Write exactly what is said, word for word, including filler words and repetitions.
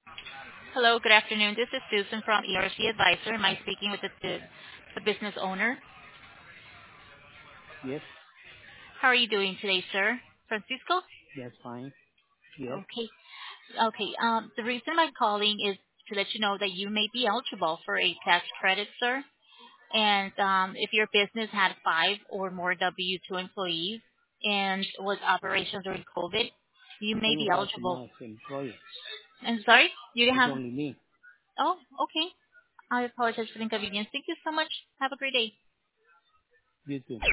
Hello, good afternoon. This is Susan from E R C Advisor. Am I speaking with the, the, the business owner? Yes, How are you doing today, sir? Francisco? that's fine. Yes, Okay. Okay. Um, the reason I'm calling is to let you know that you may be eligible for a tax credit, sir. And um, if your business had five or more W two employees and was operational during COVID, you I may be don't have eligible. much employees. And sorry, you didn't It's have. only me. Oh, okay. I apologize for the inconvenience. Thank you so much. Have a great day. You too.